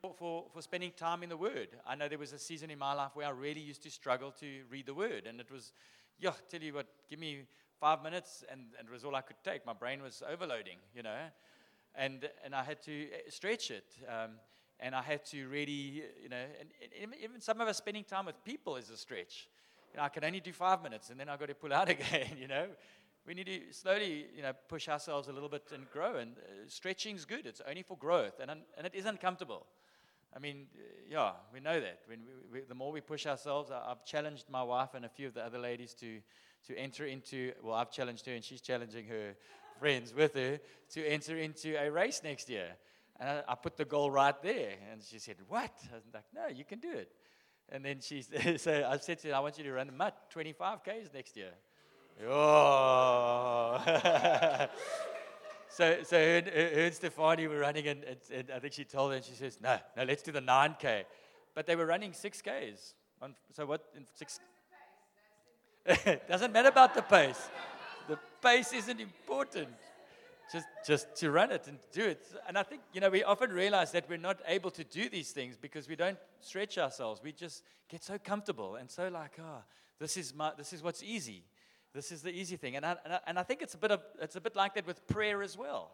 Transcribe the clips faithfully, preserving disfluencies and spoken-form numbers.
for, for, for spending time in the Word. I know there was a season in my life where I really used to struggle to read the Word. And it was, yeah, tell you what, give me five minutes, and, and it was all I could take. My brain was overloading, you know. And and I had to stretch it. Um, and I had to really, you know, and, and even some of us spending time with people is a stretch. You know, I can only do five minutes, and then I've got to pull out again, you know. We need to slowly, you know, push ourselves a little bit and grow. And uh, stretching is good. It's only for growth, and and it is uncomfortable. I mean, uh, yeah, we know that. When we, we, the more we push ourselves, I, I've challenged my wife and a few of the other ladies to to enter into. Well, I've challenged her, and she's challenging her friends with her to enter into a race next year. And I, I put the goal right there, and she said, "What?" I was like, "No, you can do it." And then she, so I said to her, "I want you to run the mutt twenty-five kays next year." Oh. so so her, her and Stefani were running, and, and, and I think she told her, and she says, no, no, let's do the nine K. But they were running six Ks. On, so what, in six? Doesn't matter about the pace. The pace isn't important. Just just to run it and do it. And I think, you know, we often realize that we're not able to do these things because we don't stretch ourselves. We just get so comfortable and so like, oh, this is my, this is what's easy. This is the easy thing. And I, and I, and I think it's a bit of it's a bit like that with prayer as well.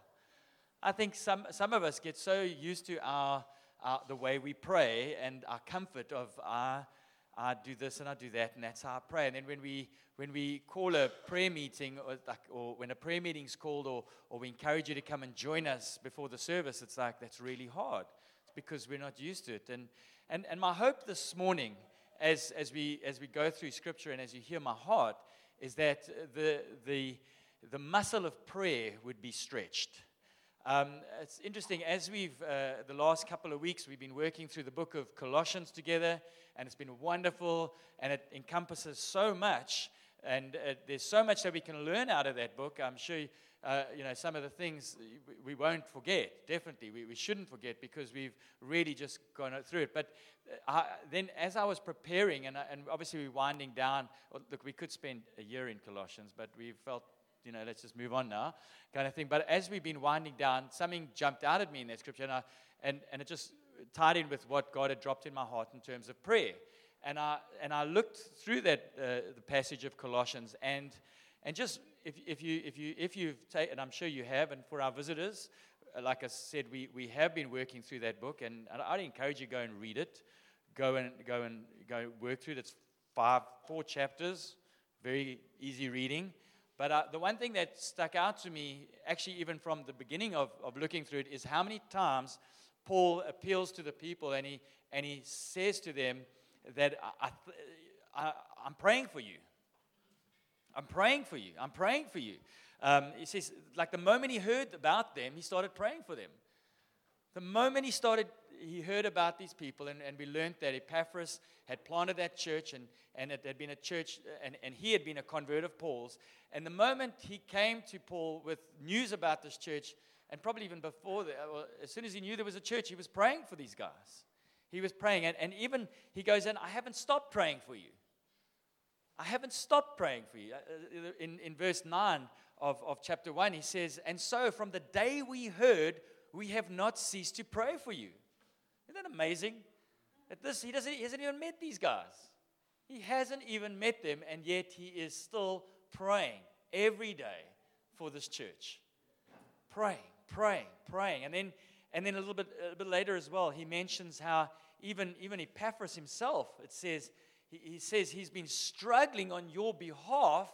I think some some of us get so used to our, our the way we pray and our comfort of I, I do this and I do that, and that's how I pray. And then when we when we call a prayer meeting, or like, or when a prayer meeting's called, or or we encourage you to come and join us before the service, it's like that's really hard. It's because we're not used to it. And and and my hope this morning, as as we as we go through Scripture and as you hear my heart, is that the the the muscle of prayer would be stretched. Um, it's interesting, as we've, uh, the last couple of weeks, we've been working through the book of Colossians together, and it's been wonderful, and it encompasses so much, and uh, there's so much that we can learn out of that book. I'm sure, uh, you know, some of the things we won't forget, definitely. We, we shouldn't forget, because we've really just gone through it. But uh, then as I was preparing, and, and obviously we're winding down, well, look, we could spend a year in Colossians, but we felt, you know, let's just move on now, kind of thing. But as we've been winding down, something jumped out at me in that scripture, and, I, and, and it just tied in with what God had dropped in my heart in terms of prayer. And I and I looked through that uh, the passage of Colossians, and and just if if you if you if you've taken, and I'm sure you have, and for our visitors, like I said, we we have been working through that book, and I'd encourage you to go and read it, go and go and go work through it. It's five four chapters, very easy reading. But uh, the one thing that stuck out to me, actually even from the beginning of, of looking through it, is how many times Paul appeals to the people, and he and he says to them that I, I, I'm praying for you. I'm praying for you. I'm praying for you. Um, he says, like the moment he heard about them, he started praying for them. The moment he started, he heard about these people, and, and we learned that Epaphras had planted that church, and, and it had been a church, and, and he had been a convert of Paul's. And the moment he came to Paul with news about this church, and probably even before that, well, as soon as he knew there was a church, he was praying for these guys. He was praying, and, and even he goes in, I haven't stopped praying for you. I haven't stopped praying for you. In, in verse nine of, of chapter one, he says, and so from the day we heard, we have not ceased to pray for you. Isn't that amazing? At this, he doesn't. He hasn't even met these guys. He hasn't even met them, and yet he is still praying every day for this church. Praying, praying, praying, and then, and then a little bit, a bit later as well, he mentions how even even Epaphras himself. It says he, he says he's been struggling on your behalf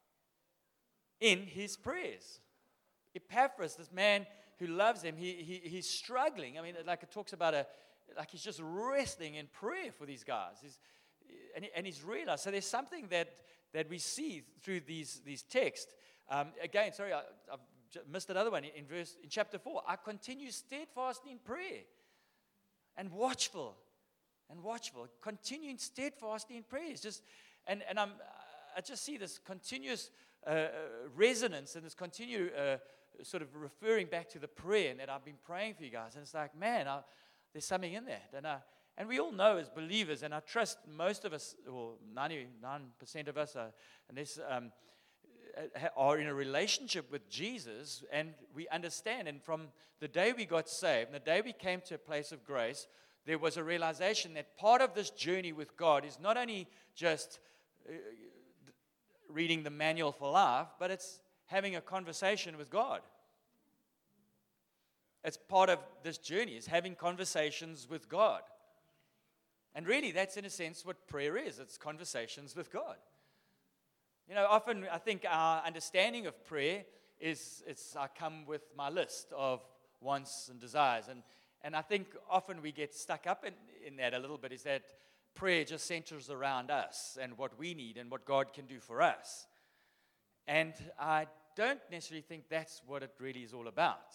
in his prayers. Epaphras, this man who loves him, he, he he's struggling. I mean, like it talks about a, like he's just wrestling in prayer for these guys. He's, and, he, and he's realized. So there's something that, that we see through these, these texts. Um, again, sorry, I, I've missed another one. In verse, in chapter four, I continue steadfast in prayer and watchful and watchful, continuing steadfastly in prayer. It's just, and, and I'm, I just see this continuous uh, resonance and this continued uh, sort of referring back to the prayer, and that I've been praying for you guys. And it's like, man, I, there's something in that. And I, and we all know as believers, and I trust most of us, or ninety-nine percent of us, are, unless um, uh, are in a relationship with Jesus, and we understand, and from the day we got saved, and the day we came to a place of grace, there was a realization that part of this journey with God is not only just uh, reading the manual for life, but it's having a conversation with God. It's part of this journey, is having conversations with God. And really, that's in a sense what prayer is. It's conversations with God. You know, often I think our understanding of prayer is, it's I come with my list of wants and desires. And, and I think often we get stuck up in, in that a little bit, is that prayer just centers around us and what we need and what God can do for us. And I don't necessarily think that's what it really is all about.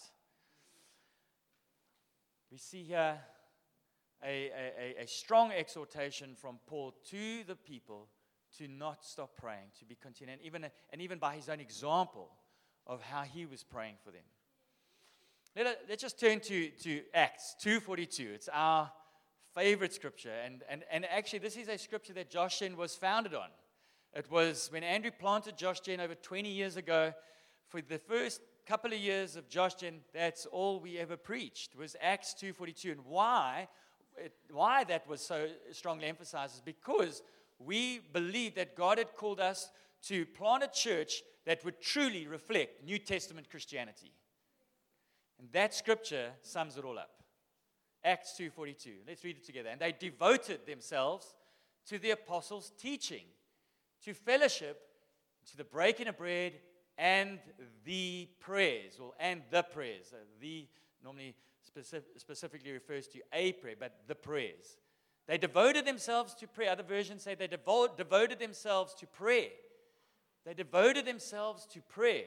We see here a, a, a strong exhortation from Paul to the people to not stop praying, to be continued, and even, and even by his own example of how he was praying for them. Let, let's just turn to, to Acts two forty-two. It's our favorite scripture, and, and, and actually this is a scripture that Josh Gen was founded on. It was when Andrew planted Josh Gen over twenty years ago. For the first couple of years of Josh Gen, that's all we ever preached, was Acts two forty-two. And why, it, why that was so strongly emphasized is because we believed that God had called us to plant a church that would truly reflect New Testament Christianity. And that scripture sums it all up. Acts two forty-two. Let's read it together. And they devoted themselves to the apostles' teaching, to fellowship, to the breaking of bread, and the prayers, or and the prayers. Uh, the normally specific, specifically refers to a prayer, but the prayers. They devoted themselves to prayer. Other versions say they devo- devoted themselves to prayer. They devoted themselves to prayer.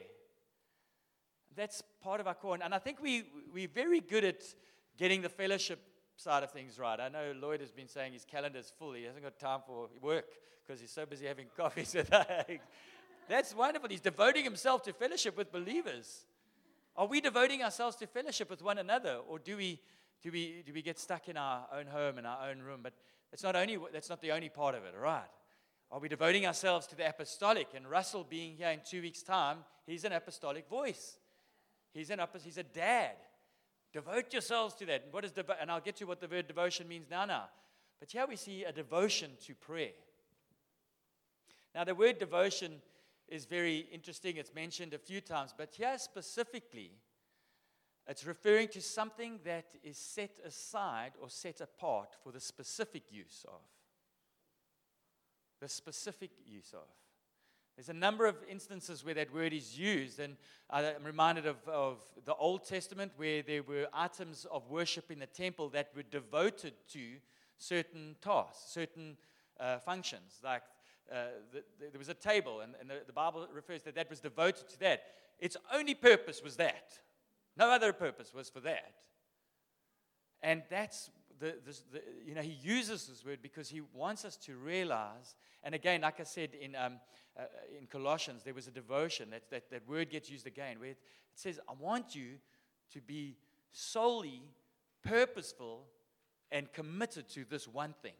That's part of our core. And I think we, we're very good at getting the fellowship side of things right. I know Lloyd has been saying his calendar is full. He hasn't got time for work because he's so busy having coffees with us. That's wonderful. He's devoting himself to fellowship with believers. Are we devoting ourselves to fellowship with one another, or do we do we do we get stuck in our own home, in our own room? But it's not only that's not the only part of it, all right? Are we devoting ourselves to the apostolic? And Russell being here in two weeks' time, he's an apostolic voice. He's an he's a dad. Devote yourselves to that. What is devo- and I'll get to what the word devotion means now. Now, but here we see a devotion to prayer. Now, the word devotion is very interesting. It's mentioned a few times, but here specifically, it's referring to something that is set aside or set apart for the specific use of. The specific use of. There's a number of instances where that word is used, and I'm reminded of, of the Old Testament where there were items of worship in the temple that were devoted to certain tasks, certain uh, functions, like Uh, the, the, there was a table, and, and the, the Bible refers that that was devoted to that. Its only purpose was that. No other purpose was for that. And that's, the, the, the you know, he uses this word because he wants us to realize, and again, like I said in um, uh, in Colossians, there was a devotion, that, that, that word gets used again, where it, it says, I want you to be solely purposeful and committed to this one thing.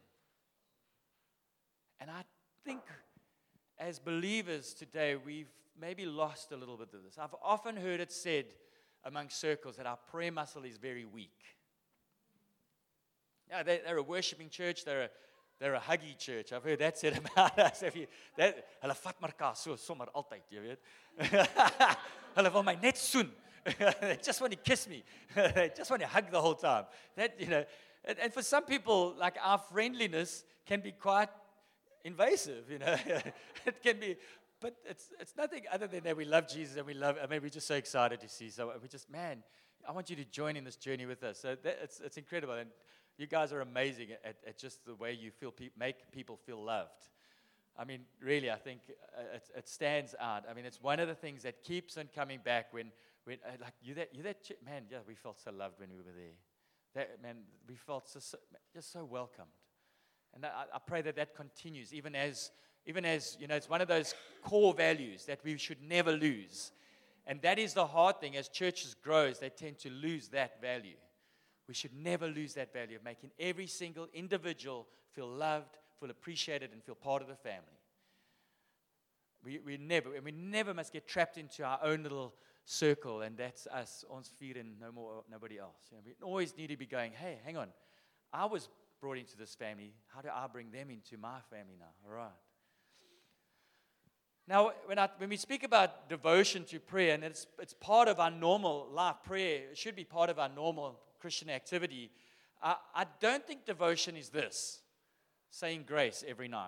And I I think as believers today, we've maybe lost a little bit of this. I've often heard it said among circles that our prayer muscle is very weak. Yeah, they, they're a worshiping church. They're a, they're a huggy church. I've heard that said about us. If you, that, hulle vat mekaar so sommer altyd, jy weet. Hulle wil my net soen. They just want to kiss me. They just want to hug the whole time. That, you know, and, and for some people, like our friendliness can be quite invasive, you know. It can be, but it's it's nothing other than that we love Jesus and we love, I mean, we're just so excited to see. So we just, man, I want you to join in this journey with us. So that, it's it's incredible. And you guys are amazing at, at just the way you feel, pe- make people feel loved. I mean, really, I think uh, it, it stands out. I mean, it's one of the things that keeps on coming back when, when uh, like, you that, you that, ch- man, yeah, we felt so loved when we were there. That, man, we felt so, so, just so welcomed. And I, I pray that that continues, even as, even as, you know, it's one of those core values that we should never lose. And that is the hard thing. As churches grow, they tend to lose that value. We should never lose that value of making every single individual feel loved, feel appreciated, and feel part of the family. We, we never, we never must get trapped into our own little circle, and that's us, ons vier and no more, nobody else. You know, we always need to be going, hey, hang on, I was brought into this family. How do I bring them into my family now? All right. Now, when, I, when we speak about devotion to prayer, and it's, it's part of our normal life, prayer it should be part of our normal Christian activity, I, I don't think devotion is this, saying grace every night.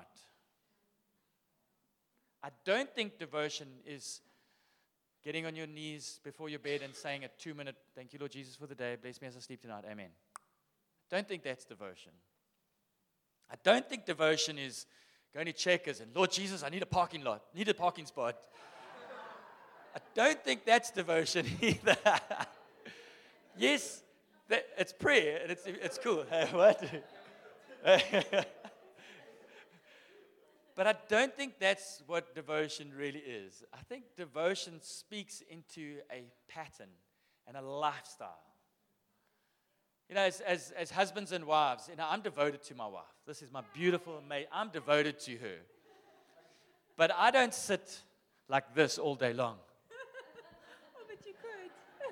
I don't think devotion is getting on your knees before your bed and saying a two-minute, thank you, Lord Jesus, for the day. Bless me as I sleep tonight. Amen. I don't think that's devotion. I don't think devotion is going to Checkers and, Lord Jesus, I need a parking lot, need a parking spot. I don't think that's devotion either. Yes, that, it's prayer, and it's, it's cool. What? But I don't think that's what devotion really is. I think devotion speaks into a pattern and a lifestyle. You know, as, as, as husbands and wives, you know, I'm devoted to my wife. This is my beautiful mate. I'm devoted to her. But I don't sit like this all day long. Oh, but you could.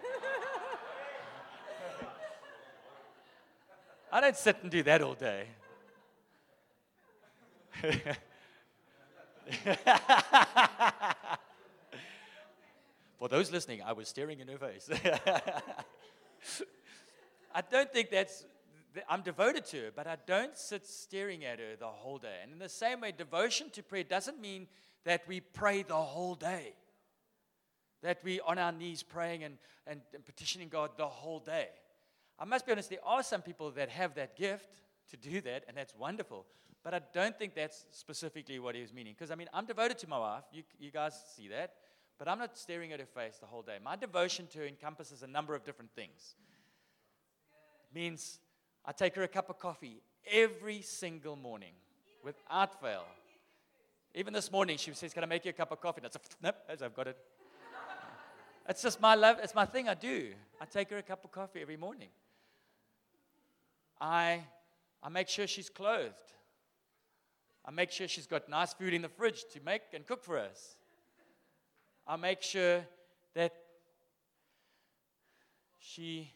I don't sit and do that all day. For those listening, I was staring in her face. I don't think that's, I'm devoted to her, but I don't sit staring at her the whole day. And in the same way, devotion to prayer doesn't mean that we pray the whole day, that we on our knees praying and, and, and petitioning God the whole day. I must be honest, there are some people that have that gift to do that, and that's wonderful. But I don't think that's specifically what he was meaning. Because, I mean, I'm devoted to my wife. You, you guys see that. But I'm not staring at her face the whole day. My devotion to her encompasses a number of different things. It means I take her a cup of coffee every single morning without fail. Even this morning, she says, can I make you a cup of coffee? And I said, nope, as I've got it. It's just my love. It's my thing I do. I take her a cup of coffee every morning. I, I make sure she's clothed. I make sure she's got nice food in the fridge to make and cook for us. I make sure that she...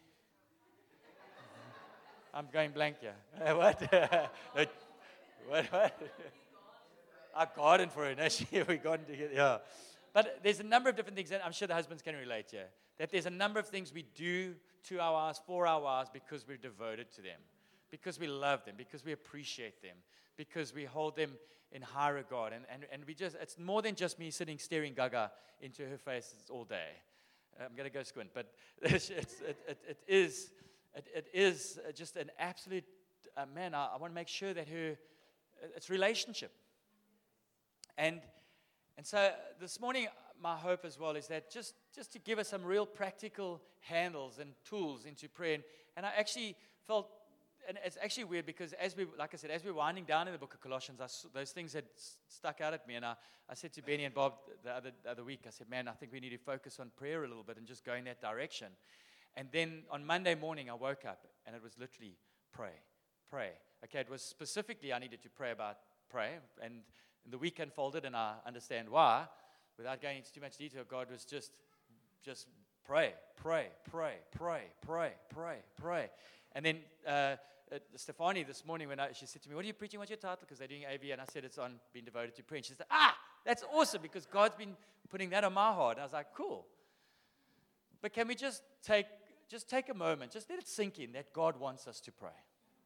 I'm going blank here. What? what? What? I garden for her. No, she, we garden together. Yeah. But there's a number of different things, and I'm sure the husbands can relate here, that there's a number of things we do to our wives, for our wives, because we're devoted to them, because we love them, because we appreciate them, because we hold them in high regard. And, and, and we just, it's more than just me sitting staring gaga into her face all day. I'm going to go squint, but it's, it's, it, it, it is it, it is just an absolute, uh, man, I, I want to make sure that her, it's relationship. And and so this morning, my hope as well is that just, just to give us some real practical handles and tools into prayer. And, and I actually felt, and it's actually weird because as we, like I said, as we're winding down in the book of Colossians, I saw, those things had stuck out at me. And I, I said to Benny and Bob the other, the other week, I said, man, I think we need to focus on prayer a little bit and just go in that direction. And then on Monday morning, I woke up and it was literally pray, pray. Okay, it was specifically I needed to pray about pray. And the week unfolded, and I understand why. Without going into too much detail, God was just, just pray, pray, pray, pray, pray, pray, pray. And then uh, uh, Stefani this morning, when I, she said to me, what are you preaching? What's your title? Because they're doing A V, and I said it's on being devoted to prayer. And she said, ah, that's awesome, because God's been putting that on my heart. And I was like, cool. But can we just take, just take a moment, just let it sink in that God wants us to pray.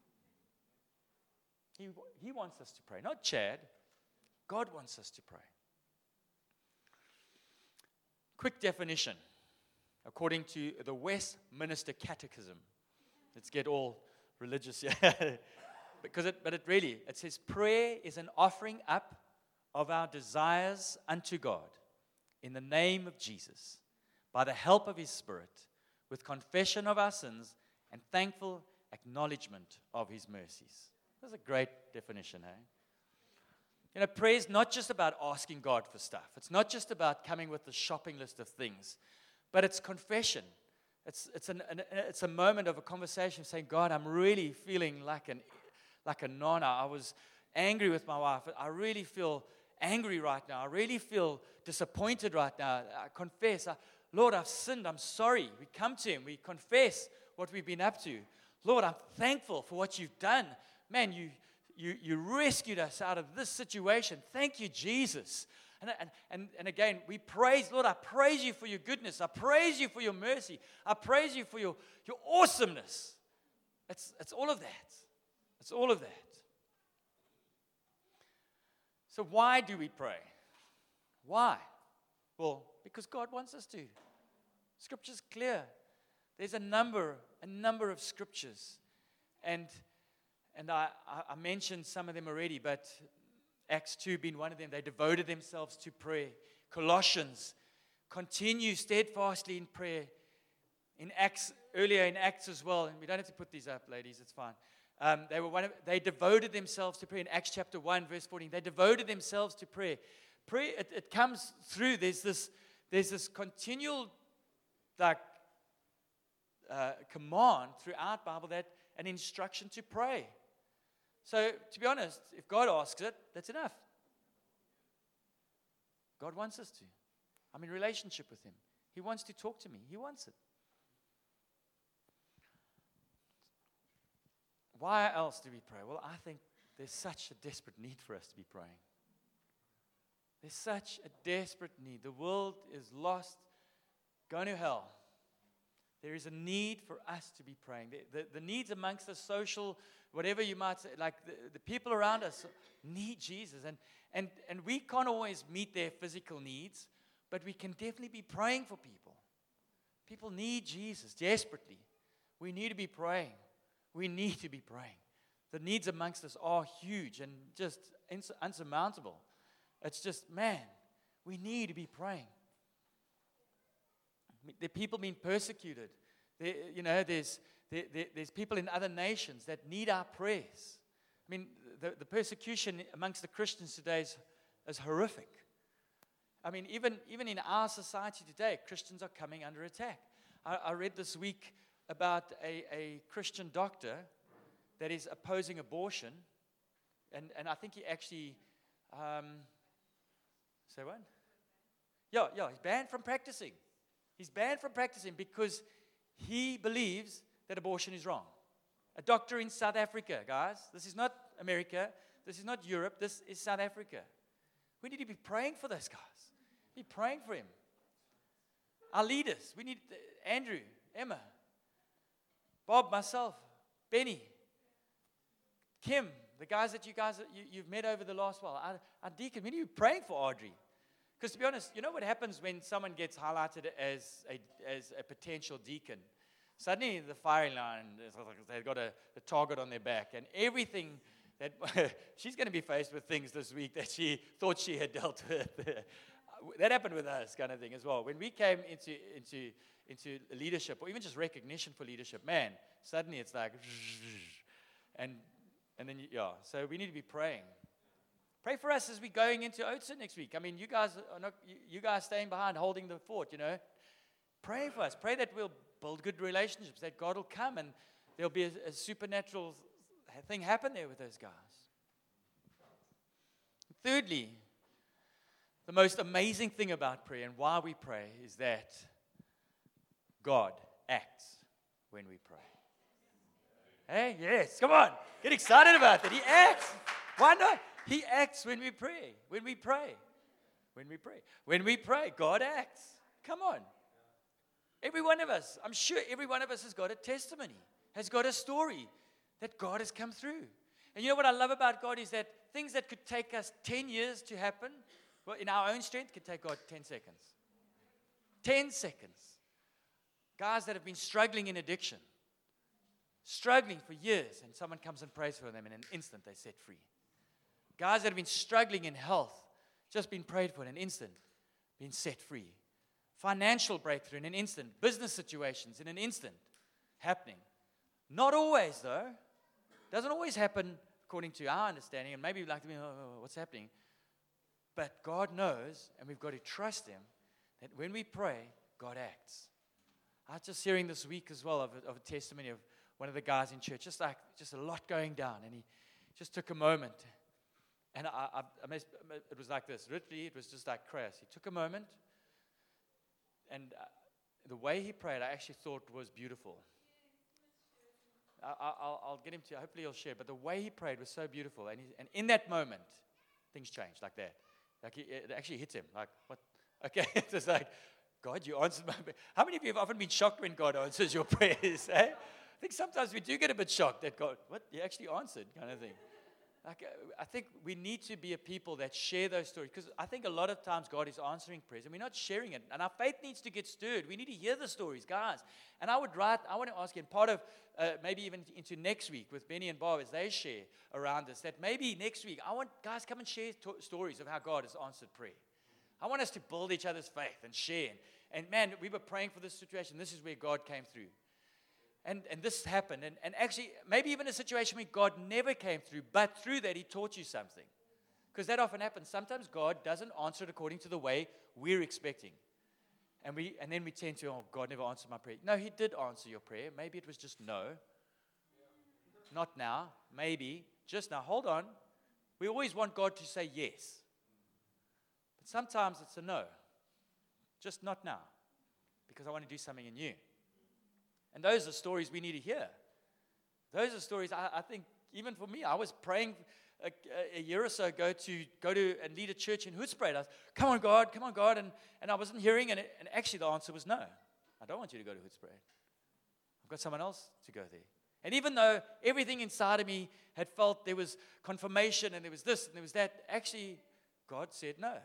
He, he wants us to pray, not Chad. God wants us to pray. Quick definition, according to the Westminster Catechism. Let's get all religious here. because it, but it really, it says, prayer is an offering up of our desires unto God in the name of Jesus, by the help of His Spirit, with confession of our sins and thankful acknowledgement of His mercies. That's a great definition, eh? You know, prayer is not just about asking God for stuff. It's not just about coming with a shopping list of things, but it's confession. It's it's an, an it's a moment of a conversation saying, God, I'm really feeling like an like a nana. I was angry with my wife. I really feel angry right now. I really feel disappointed right now. I confess, I, Lord, I've sinned. I'm sorry. We come to Him. We confess what we've been up to. Lord, I'm thankful for what you've done. Man, you you you rescued us out of this situation. Thank you, Jesus. And, and, and, and again, we praise, Lord, I praise you for your goodness. I praise you for your mercy. I praise you for your, your awesomeness. It's, it's all of that. It's all of that. So why do we pray? Why? Well, because God wants us to. Scripture's clear. There's a number, a number of scriptures. And, and I, I mentioned some of them already, but Acts two being one of them. They devoted themselves to prayer. Colossians, continue steadfastly in prayer. In Acts, earlier in Acts as well, and we don't have to put these up, ladies, it's fine. Um, they were one of, they devoted themselves to prayer. In Acts chapter one, verse fourteen, they devoted themselves to prayer. Prayer, it, it comes through. There's this, there's this continual, like, uh, command throughout Bible that an instruction to pray. So, to be honest, if God asks it, that's enough. God wants us to. I'm in relationship with Him. He wants to talk to me. He wants it. Why else do we pray? Well, I think there's such a desperate need for us to be praying. There's such a desperate need. The world is lost, going to hell. There is a need for us to be praying. The, the, the needs amongst the social, whatever you might say, like the, the people around us need Jesus. And, and, and we can't always meet their physical needs, but we can definitely be praying for people. People need Jesus desperately. We need to be praying. We need to be praying. The needs amongst us are huge and just ins- unsurmountable. It's just, man, we need to be praying. There are people being persecuted. There, you know, there's there, there, there's people in other nations that need our prayers. I mean, the, the persecution amongst the Christians today is, is horrific. I mean, even, even in our society today, Christians are coming under attack. I, I read this week about a, a Christian doctor that is opposing abortion, and, and I think he actually, um, say what? Yeah, yeah, he's banned from practicing. He's banned from practicing because he believes that abortion is wrong. A doctor in South Africa, guys. This is not America. This is not Europe. This is South Africa. We need to be praying for those guys. Be praying for him. Our leaders. We need uh, Andrew, Emma, Bob, myself, Benny, Kim, the guys that you guys you, you've met over the last while. Our, our deacon. We need to be praying for Audrey. Because to be honest, you know what happens when someone gets highlighted as a, as a potential deacon? Suddenly the firing line, they've got a, a target on their back. And everything that, she's going to be faced with things this week that she thought she had dealt with. That happened with us kind of thing as well. When we came into, into, into leadership, or even just recognition for leadership, man, suddenly it's like, and, and then, yeah, so we need to be praying. Pray for us as we're going into Oatson next week. I mean, you guys are not, you, you guys staying behind, holding the fort, you know. Pray for us. Pray that we'll build good relationships, that God will come and there'll be a, a supernatural thing happen there with those guys. Thirdly, the most amazing thing about prayer and why we pray is that God acts when we pray. Hey, yes, come on. Get excited about that. He acts. Why not? He acts when we pray. When we pray. When we pray. When we pray, God acts. Come on. Every one of us, I'm sure every one of us has got a testimony, has got a story that God has come through. And you know what I love about God is that things that could take us ten years to happen, well, in our own strength, could take God ten seconds. ten seconds. Guys that have been struggling in addiction, struggling for years, and someone comes and prays for them, and in an instant they're set free. Guys that have been struggling in health, just been prayed for in an instant, been set free. Financial breakthrough in an instant. Business situations in an instant happening. Not always, though. Doesn't always happen according to our understanding, and maybe you'd like to be, oh, what's happening? But God knows, and we've got to trust Him, that when we pray, God acts. I was just hearing this week as well of a, of a testimony of one of the guys in church, just like, just a lot going down, and he just took a moment. And I, I, I must, it was like this. Literally, it was just like crass. He took a moment, and uh, the way he prayed, I actually thought was beautiful. I, I, I'll, I'll get him to, hopefully he'll share, but the way he prayed was so beautiful. And, he, and in that moment, things changed like that. Like he, it actually hit him. Like, what? Okay, it's just like, God, you answered my prayer. How many of you have often been shocked when God answers your prayers? Eh? I think sometimes we do get a bit shocked that God, what? He actually answered, kind of thing. Like, I think we need to be a people that share those stories, because I think a lot of times God is answering prayers and we're not sharing it. And our faith needs to get stirred. We need to hear the stories, guys. And I would write, I want to ask you, and part of uh, maybe even into next week with Benny and Bob as they share around this, that maybe next week, I want guys come and share to- stories of how God has answered prayer. I want us to build each other's faith and share. And man, we were praying for this situation. This is where God came through. And, and this happened. And, and actually, maybe even a situation where God never came through, but through that, he taught you something. Because that often happens. Sometimes God doesn't answer it according to the way we're expecting. And we and then we tend to, oh, God never answered my prayer. No, he did answer your prayer. Maybe it was just no. Not now. Maybe. Just now. Hold on. We always want God to say yes. But sometimes it's a no. Just not now. Because I want to do something in you. And those are stories we need to hear. Those are stories, I, I think, even for me, I was praying a, a year or so ago to go to and lead a church in Hoedspruit. I was, come on, God, come on, God. And, and I wasn't hearing, and, it, and actually the answer was no. I don't want you to go to Hoedspruit. I've got someone else to go there. And even though everything inside of me had felt there was confirmation and there was this and there was that, actually, God said no.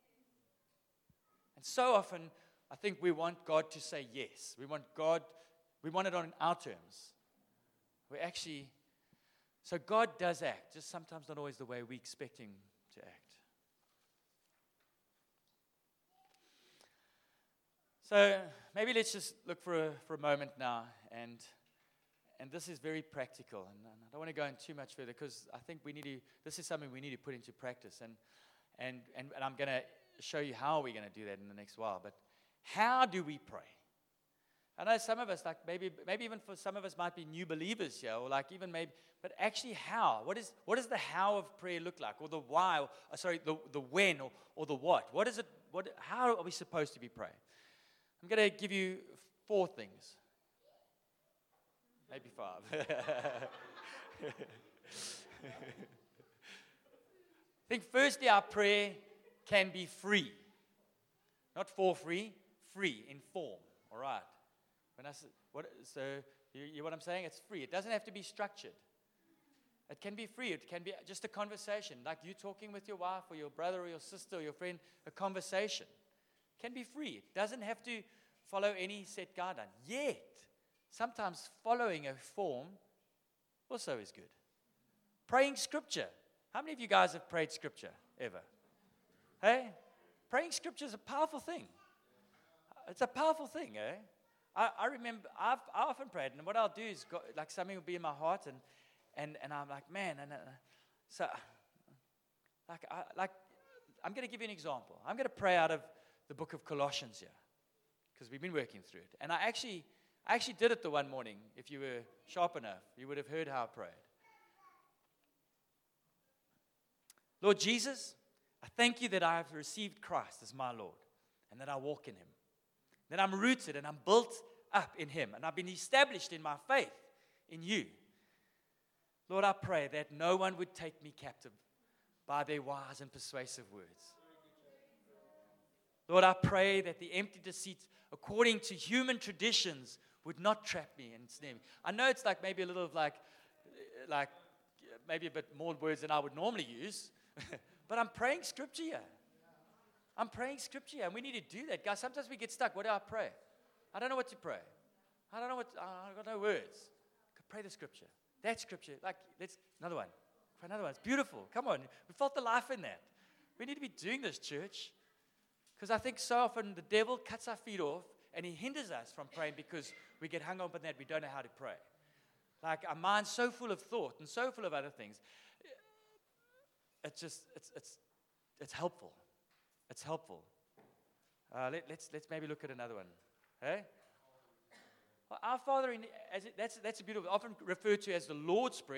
And so often, I think we want God to say yes. We want God We want it on our terms. We actually, so God does act, just sometimes not always the way we expect him to act. So maybe let's just look for a, for a moment now, and and this is very practical, and, and I don't want to go in too much further because I think we need to. This is something we need to put into practice, and and and, and I'm going to show you how we're going to do that in the next while. But how do we pray? I know some of us, like maybe maybe even for some of us might be new believers here, or like even maybe, but actually how? What is what does the how of prayer look like? Or the why, or uh, sorry, the, the when or, or the what? What is it, what how are we supposed to be praying? I'm gonna give you four things. Maybe five. I think firstly our prayer can be free. Not for free, free in form. All right. When I say, what, so you, you what I'm saying? It's free. It doesn't have to be structured. It can be free. It can be just a conversation, like you talking with your wife or your brother or your sister or your friend. A conversation can be free. It doesn't have to follow any set guideline. Yet, sometimes following a form also is good. Praying scripture. How many of you guys have prayed scripture ever? Hey, praying scripture is a powerful thing. It's a powerful thing, eh? I, I remember, I've, I often prayed, and what I'll do is, go, like, something will be in my heart, and and, and I'm like, man, and uh, so, like, I, like, I'm going to give you an example. I'm going to pray out of the book of Colossians here, because we've been working through it. And I actually, I actually did it the one morning. If you were sharp enough, you would have heard how I prayed. Lord Jesus, I thank you that I have received Christ as my Lord, and that I walk in him. That I'm rooted and I'm built up in him. And I've been established in my faith in you. Lord, I pray that no one would take me captive by their wise and persuasive words. Lord, I pray that the empty deceit according to human traditions would not trap me and snare me. I know it's like maybe a little of like, like maybe a bit more words than I would normally use. But I'm praying scripture here. I'm praying scripture, and we need to do that. Guys, sometimes we get stuck. What do I pray? I don't know what to pray. I don't know what, I've got no words. Pray the scripture. That scripture, like, let's, another one. Pray another one. It's beautiful. Come on. We felt the life in that. We need to be doing this, church. Because I think so often the devil cuts our feet off, and he hinders us from praying because we get hung up on that. We don't know how to pray. Like, our mind's so full of thought and so full of other things. It's just, it's, it's, it's helpful. It's helpful. Uh, let, let's let's maybe look at another one. Hey, well, our Father in as it, that's that's a beautiful, often referred to as the Lord's Prayer.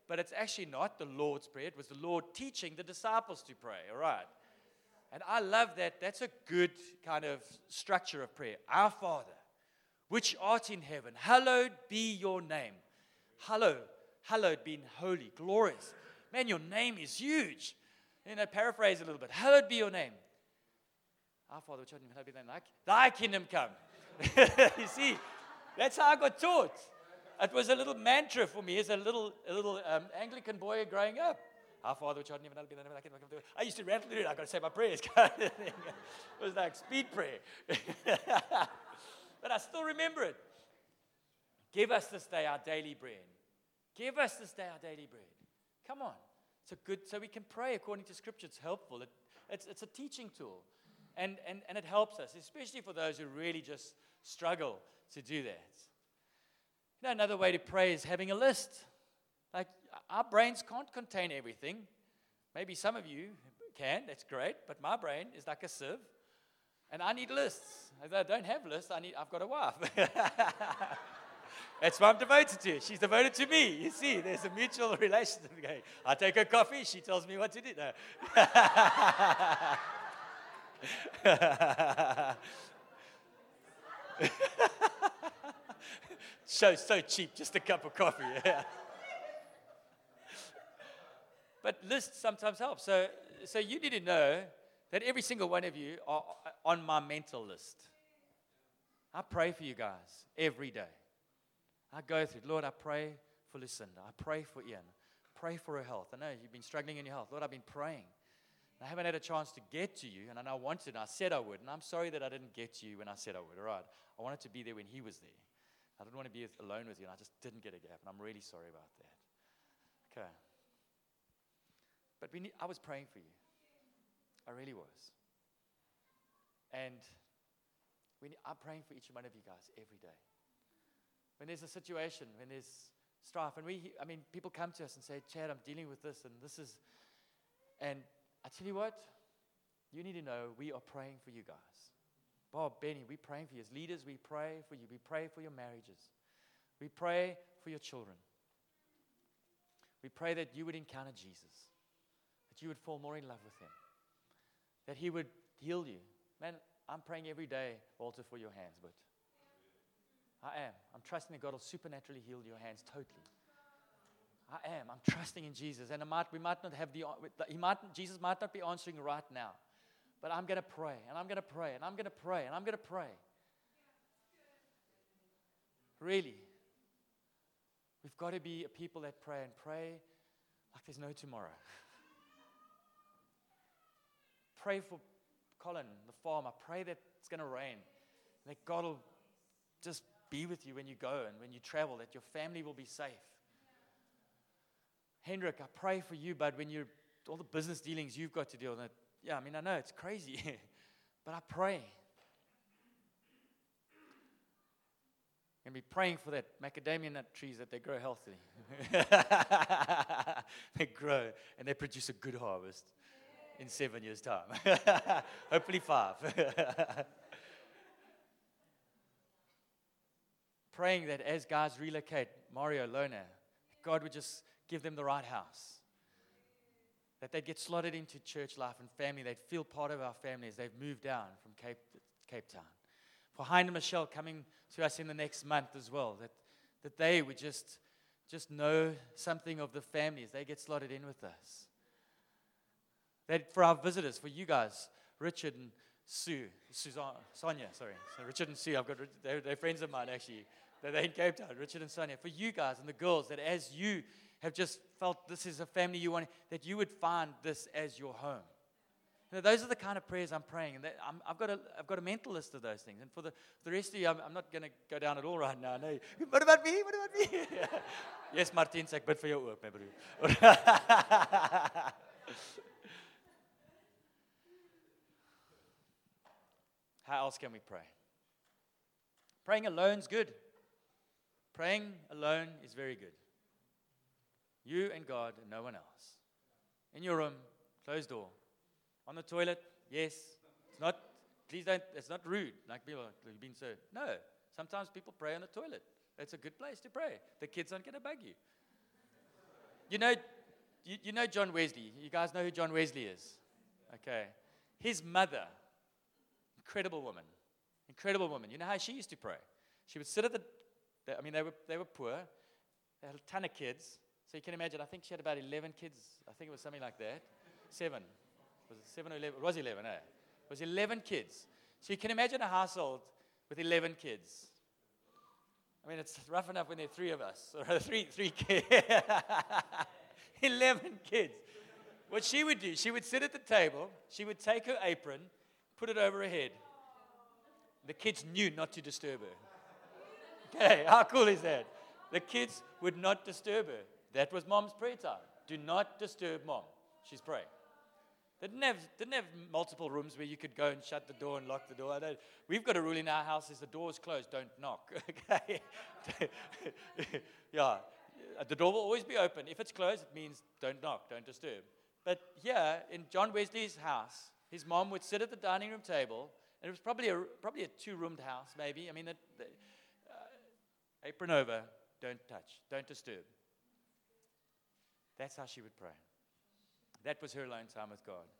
but it's actually not the Lord's Prayer. It was the Lord teaching the disciples to pray, all right? And I love that. That's a good kind of structure of prayer. Our Father, which art in heaven, hallowed be your name. Hallowed, hallowed being holy, glorious. Man, your name is huge. You know, paraphrase a little bit. Hallowed be your name. Our Father, which art in heaven, hallowed be thy name. Thy kingdom come. You see, that's how I got taught. It was a little mantra for me as a little, a little um, Anglican boy growing up. Our Father, which art in heaven, hallowed be thy name. Thy kingdom come. I used to rattle through it. I got to say my prayers. It was like speed prayer. But I still remember it. Give us this day our daily bread. Give us this day our daily bread. Come on. It's a good, so we can pray according to Scripture. It's helpful. It, it's, it's a teaching tool. And, and, and it helps us, especially for those who really just struggle to do that. You know, another way to pray is having a list. Like, our brains can't contain everything. Maybe some of you can. That's great. But my brain is like a sieve. And I need lists. If I don't have lists, I need, I've got a wife. That's what I'm devoted to. She's devoted to me. You see, there's a mutual relationship. I take her coffee. She tells me what to do. No. so, so cheap, just a cup of coffee. But lists sometimes help. So, so you need to know that every single one of you are on my mental list. I pray for you guys every day. I go through, Lord, I pray for Lucinda. I pray for Ian. Pray for her health. I know you've been struggling in your health. Lord, I've been praying. I haven't had a chance to get to you, and I wanted, and I said I would, and I'm sorry that I didn't get to you when I said I would, all right? I wanted to be there when he was there. I didn't want to be alone with you, and I just didn't get a gap, and I'm really sorry about that. Okay. But we need, I was praying for you. I really was. And we need, I'm praying for each one of you guys every day. When there's a situation, when there's strife, and we, I mean, people come to us and say, Chad, I'm dealing with this, and this is, and I tell you what, you need to know we are praying for you guys. Bob, Benny, we're praying for you. As leaders, we pray for you. We pray for your marriages. We pray for your children. We pray that you would encounter Jesus, that you would fall more in love with him, that he would heal you. Man, I'm praying every day, Walter, for your hands, but I am. I'm trusting that God will supernaturally heal your hands totally. I am. I'm trusting in Jesus. And I might, we might not have the, he might, Jesus might not be answering right now. But I'm going to pray, and I'm going to pray, and I'm going to pray, and I'm going to pray. Really. We've got to be a people that pray and pray like there's no tomorrow. Pray for Colin, the farmer. Pray that it's going to rain. That God will just be with you when you go and when you travel, that your family will be safe. Hendrik, I pray for you, but when you're, all the business dealings you've got to deal with, yeah, I mean, I know it's crazy, but I pray. And be praying for that macadamia nut trees that they grow healthily. They grow and they produce a good harvest in seven years' time. Hopefully five. Praying that as guys relocate, Mario, Lona, God would just give them the right house. That they'd get slotted into church life and family. They'd feel part of our family as they've moved down from Cape, Cape Town. For Hein and Michelle coming to us in the next month as well. That, that they would just, just know something of the family as they get slotted in with us. That for our visitors, for you guys, Richard and Sue, Suzanne, Sonia, sorry. So Richard and Sue, I've got, they're, they're friends of mine actually. They're in Cape Town, Richard and Sonia. For you guys and the girls, that as you have just felt this is a family you want, that you would find this as your home. You know, those are the kind of prayers I'm praying. And that I'm, I've, got a, I've got a mental list of those things. And for the, for the rest of you, I'm, I'm not going to go down at all right now. No. What about me? What about me? Yes, Martin, ek bid vir jou ook, my broer. How else can we pray? Praying alone's good. Praying alone is very good. You and God and no one else. In your room, closed door. On the toilet, yes. It's not, please don't, it's not rude. Like people have been so. No. Sometimes people pray on the toilet. It's a good place to pray. The kids aren't going to bug you. You know, you, you know John Wesley. You guys know who John Wesley is? Okay. His mother, incredible woman, incredible woman. You know how she used to pray? She would sit at the, the I mean, they were, they were poor. They had a ton of kids. So you can imagine, I think she had about eleven kids. I think it was something like that. Seven. Was it seven or eleven? It was eleven, eh? It was eleven kids. So you can imagine a household with eleven kids. I mean, it's rough enough when there are three of us, or three, three kids. eleven kids. What she would do, she would sit at the table, she would take her apron, put it over her head. The kids knew not to disturb her. Okay, how cool is that? The kids would not disturb her. That was mom's prayer time. Do not disturb mom. She's praying. They didn't have, didn't have multiple rooms where you could go and shut the door and lock the door. I don't, we've got a rule in our house is the door is closed, don't knock. Okay? Yeah. The door will always be open. If it's closed, it means don't knock, don't disturb. But here, in John Wesley's house, his mom would sit at the dining room table, and it was probably a, probably a two-roomed house, maybe. I mean, the, the, uh, apron over, don't touch, don't disturb. That's how she would pray. That was her alone time with God.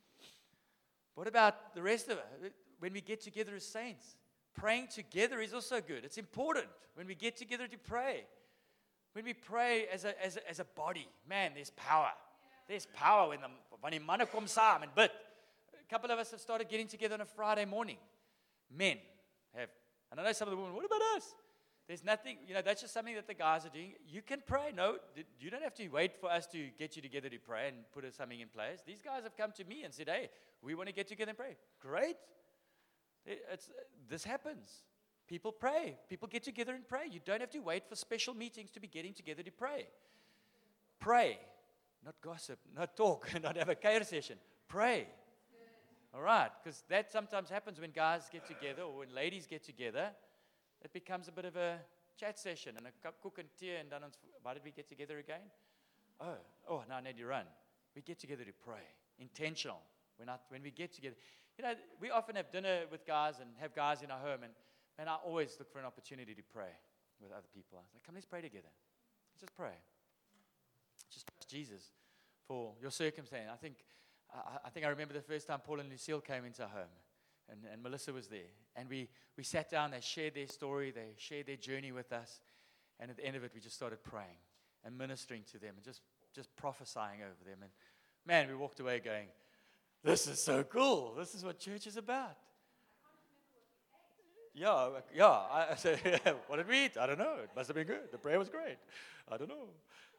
What about the rest of it? When we get together as saints, praying together is also good. It's important when we get together to pray. When we pray as a, as a, as a body, man, there's power. There's power when the when die manne kom saam and bid. A couple of us have started getting together on a Friday morning. Men have. And I know some of the women, what about us? There's nothing, you know, that's just something that the guys are doing. You can pray. No, you don't have to wait for us to get you together to pray and put something in place. These guys have come to me and said, hey, we want to get together and pray. Great. It's, this happens. People pray. People get together and pray. You don't have to wait for special meetings to be getting together to pray. Pray. Not gossip, not talk, not have a care session. Pray. All right, because that sometimes happens when guys get together or when ladies get together. It becomes a bit of a chat session and a cup cook and tea and then why did we get together again? Oh, oh, now I need to run. We get together to pray. Intentional. We're not, when we get together. You know, we often have dinner with guys and have guys in our home and, and I always look for an opportunity to pray with other people. I was like, come, let's pray together. Let's just pray. Just trust Jesus for your circumstance. I think I, I think I remember the first time Paul and Lucille came into our home. And, and Melissa was there. And we, we sat down, they shared their story, they shared their journey with us. And at the end of it, we just started praying and ministering to them and just, just prophesying over them. And man, we walked away going, this is so cool. This is what church is about. Yeah, yeah. I, I said, what did we eat? I don't know. It must have been good. The prayer was great. I don't know.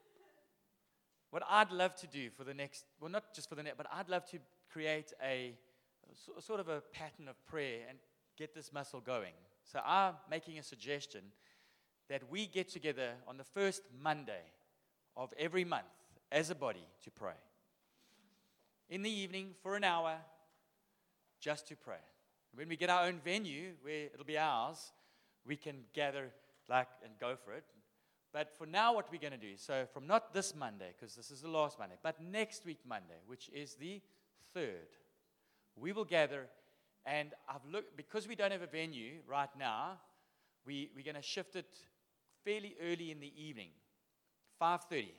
What I'd love to do for the next, well, not just for the next, but I'd love to create a sort of a pattern of prayer and get this muscle going. So I'm making a suggestion that we get together on the first Monday of every month as a body to pray. In the evening for an hour, just to pray. When we get our own venue where it'll be ours, we can gather like and go for it. But for now, what we're going to do, so from not this Monday, because this is the last Monday, but next week Monday, which is the third, we will gather, and I've looked, because we don't have a venue right now, we, we're going to shift it fairly early in the evening, five thirty.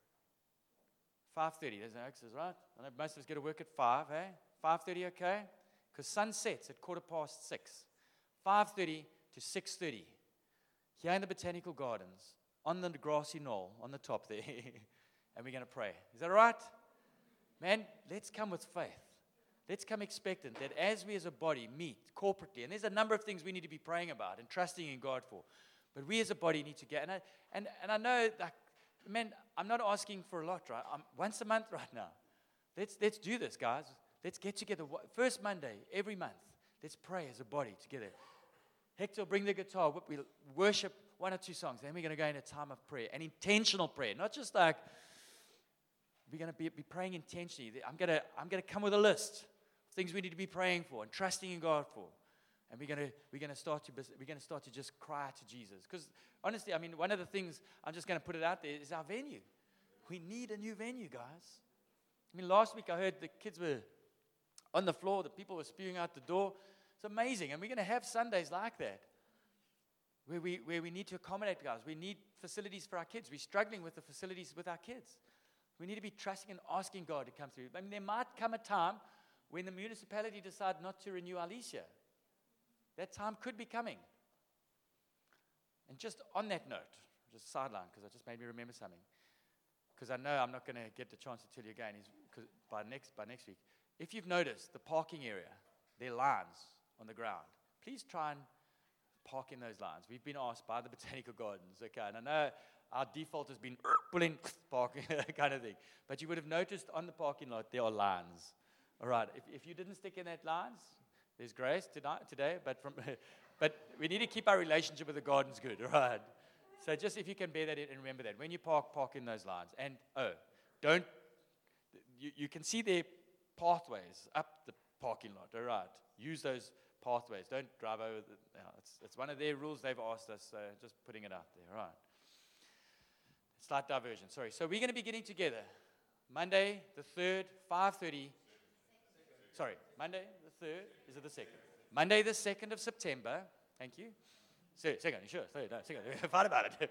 five thirty, there's no access, right? I know most of us get to work at five, eh? five thirty, okay? Because sun sets at quarter past six. five thirty to six thirty, here in the Botanical Gardens, on the grassy knoll, on the top there, and we're going to pray. Is that all right? Man, let's come with faith. Let's come expectant that as we as a body meet corporately, and there's a number of things we need to be praying about and trusting in God for, but we as a body need to get, and I, and, and I know, like, man, I'm not asking for a lot, right? I'm once a month right now. Let's, let's do this, guys. Let's get together. First Monday, every month, let's pray as a body together. Hector will bring the guitar. We'll worship one or two songs. Then we're going to go in a time of prayer, an intentional prayer, not just like, we're going to be, be praying intentionally. I'm going to I'm going to come with a list of things we need to be praying for and trusting in God for, and we're going to we're going to start to we're going to start to just cry to Jesus. Because honestly, I mean, one of the things I'm just going to put it out there is our venue. We need a new venue, guys. I mean, last week I heard the kids were on the floor, the people were spewing out the door. It's amazing, and we're going to have Sundays like that. where we, where we need to accommodate guys. We need facilities for our kids. We're struggling with the facilities with our kids. We need to be trusting and asking God to come through. I mean, there might come a time when the municipality decide not to renew our lease here. That time could be coming. And just on that note, just sideline, because it just made me remember something. Because I know I'm not going to get the chance to tell you again, is because by next, by next week. If you've noticed the parking area, there are lines on the ground. Please try and park in those lines. We've been asked by the Botanical Gardens, okay, and I know our default has been pulling parking kind of thing. But you would have noticed on the parking lot there are lines. All right, if, if you didn't stick in that lines, there's grace tonight, today, but from but we need to keep our relationship with the gardens good, all right? So just if you can bear that in and remember that. When you park, park in those lines. And, oh, don't, you, you can see their pathways up the parking lot, all right? Use those pathways. Don't drive over the, you know, it's, it's one of their rules they've asked us, so just putting it out there, all right? Slight diversion, sorry. So we're going to be getting together Monday the third, five thirty. Sorry, Monday the third, is it the second? Monday the second of September, thank you. So, second, you sure? Third, no, second, fine about it.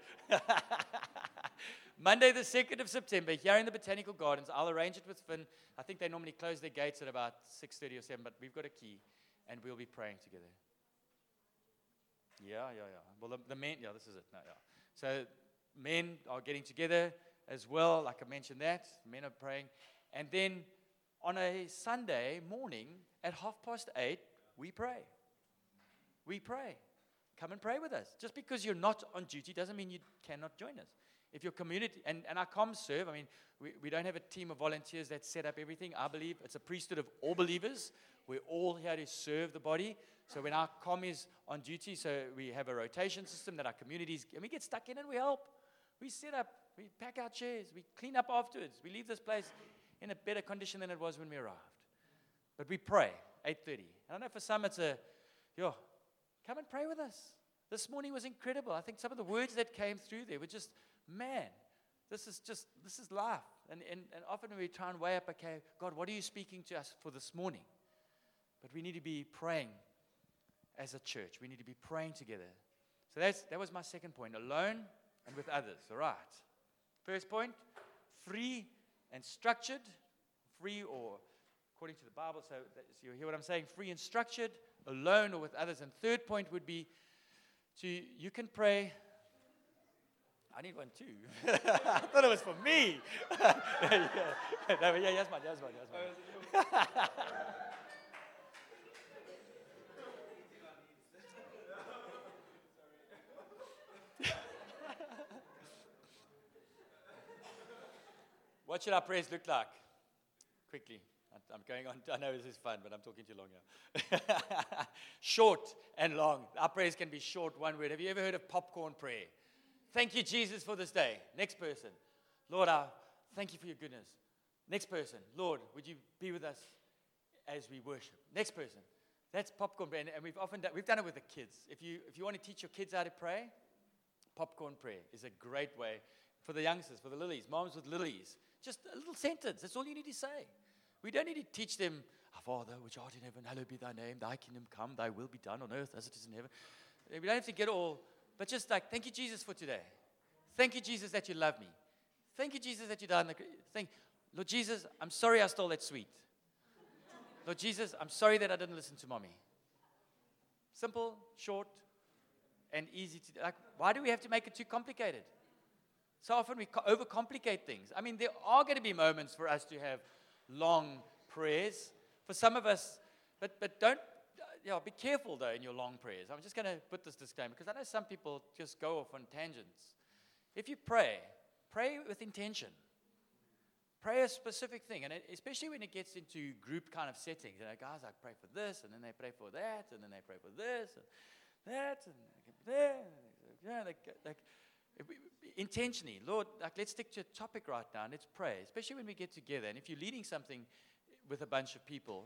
Monday the second of September, here in the Botanical Gardens. I'll arrange it with Finn. I think they normally close their gates at about six thirty or seven, but we've got a key, and we'll be praying together. Yeah, yeah, yeah. Well, the, the men, yeah, this is it. No, yeah. So men are getting together as well, like I mentioned that. Men are praying. And then on a Sunday morning at half past eight, we pray. We pray. Come and pray with us. Just because you're not on duty doesn't mean you cannot join us. If your community, and, and our comms serve, I mean, we, we don't have a team of volunteers that set up everything. I believe it's a priesthood of all believers. We're all here to serve the body. So when our comm is on duty, so we have a rotation system that our communities, and we get stuck in and we help. We set up, we pack our chairs, we clean up afterwards. We leave this place in a better condition than it was when we arrived. But we pray, eight thirty. I don't know, for some it's a, yo, come and pray with us. This morning was incredible. I think some of the words that came through there were just, man, this is just, this is life. And, and, and often we try and weigh up, okay, God, what are you speaking to us for this morning? But we need to be praying as a church. We need to be praying together. So that's, that was my second point, alone and with others. All right. First point, free and structured. Free or according to the Bible, so, that, so you hear what I'm saying, free and structured, alone or with others. And third point would be to, you can pray. I need one too. I thought it was for me. yeah, no, yeah, yes, man, yes, man, yes, man. What should our prayers look like? Quickly. I'm going on. I know this is fun, but I'm talking too long here. Short and long. Our prayers can be short, one word. Have you ever heard of popcorn prayer? Thank you, Jesus, for this day. Next person. Lord, I thank you for your goodness. Next person. Lord, would you be with us as we worship? Next person. That's popcorn prayer. And we've often done, we've done it with the kids. If you, if you want to teach your kids how to pray, popcorn prayer is a great way for the youngsters, for the lilies, moms with lilies. Just a little sentence. That's all you need to say. We don't need to teach them, our Father, which art in heaven, hallowed be thy name, thy kingdom come, thy will be done on earth as it is in heaven. We don't have to get all, but just like, thank you, Jesus, for today. Thank you, Jesus, that you love me. Thank you, Jesus, that you died on the cross. Thank, Lord Jesus, I'm sorry I stole that sweet. Lord Jesus, I'm sorry that I didn't listen to mommy. Simple, short, and easy to, like, why do we have to make it too complicated? So often we co- overcomplicate things. I mean, there are going to be moments for us to have long prayers. For some of us, but but don't, you know, be careful though in your long prayers. I'm just going to put this disclaimer because I know some people just go off on tangents. If you pray, pray with intention. Pray a specific thing, and it, especially when it gets into group kind of settings. You know, guys, I pray for this, and then they pray for that, and then they pray for this, and that, and there. You know, like, like intentionally, Lord, like let's stick to a topic right now, and let's pray. Especially when we get together, and if you're leading something with a bunch of people,